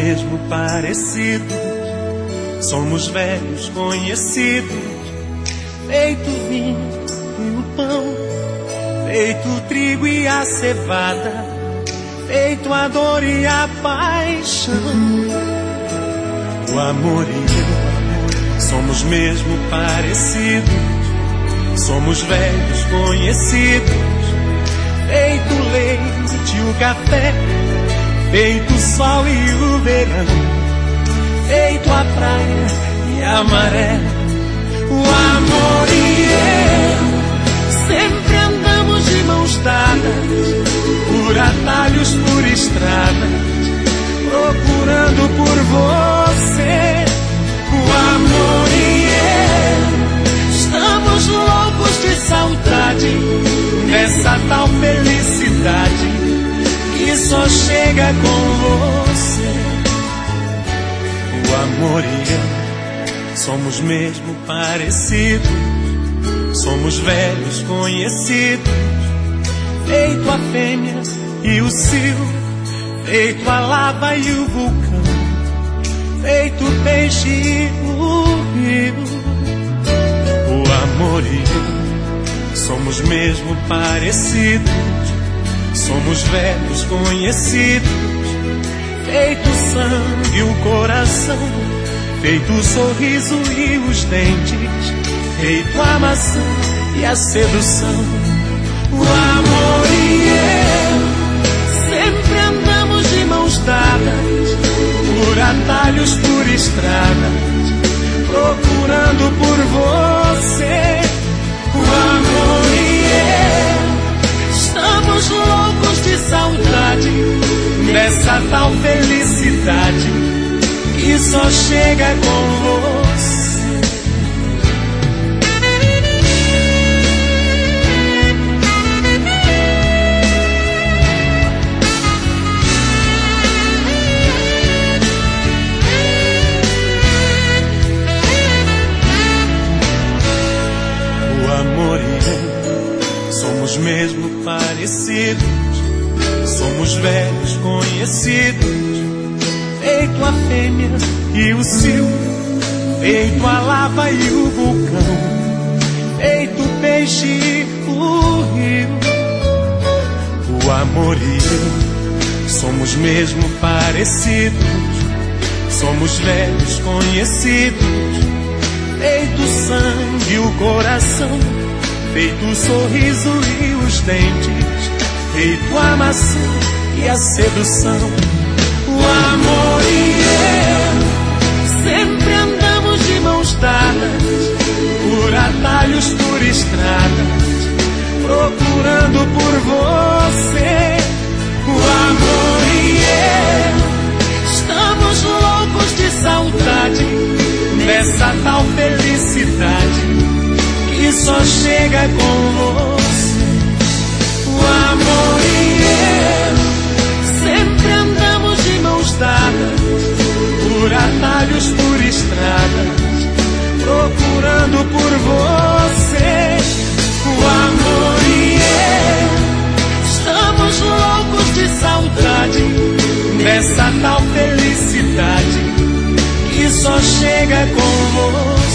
mesmo parecidos, somos velhos conhecidos, feito o vinho e o pão, feito o trigo e a cevada, feito a dor e a paixão. O amor e eu somos mesmo parecidos, somos velhos conhecidos, feito o leite e o café, feito o sol e o verão, feito a praia e a maré. O amor e eu sempre andamos de mãos dadas, por atalhos, por estradas, procurando por você. O amor e eu estamos loucos de saudade, dessa tal felicidade que só chega com você. O amor e eu somos mesmo parecidos, somos velhos conhecidos, feito a fêmea e o cio, feito a lava e o vulcão, feito o peixe e o rio. O amor e eu somos mesmo parecidos, somos velhos conhecidos, feito o sangue e o coração, feito o sorriso e os dentes, feito a maçã e a sedução. O amor e eu sempre andamos de mãos dadas, por atalhos, por estradas, procurando por você. O amor e eu estamos loucos de saudade, dessa tal felicidade que só chega com você. O amor e eu somos mesmo parecidos, somos velhos conhecidos, feito a fêmea e o cio, feito a lava e o vulcão, feito o peixe e o rio. O amor e eu somos mesmo parecidos, somos velhos conhecidos, feito o sangue e o coração, feito o sorriso e os dentes, feito a maçã e a sedução. O amor e eu sempre andamos de mãos dadas, por atalhos, por estradas, procurando por você. O amor e eu estamos loucos de saudade, dessa tal felicidade que só chega com você. O amor e eu sempre andamos de mãos dadas, por atalhos, por estradas, procurando por você. O amor e eu estamos loucos de saudade, dessa tal felicidade que só chega com você.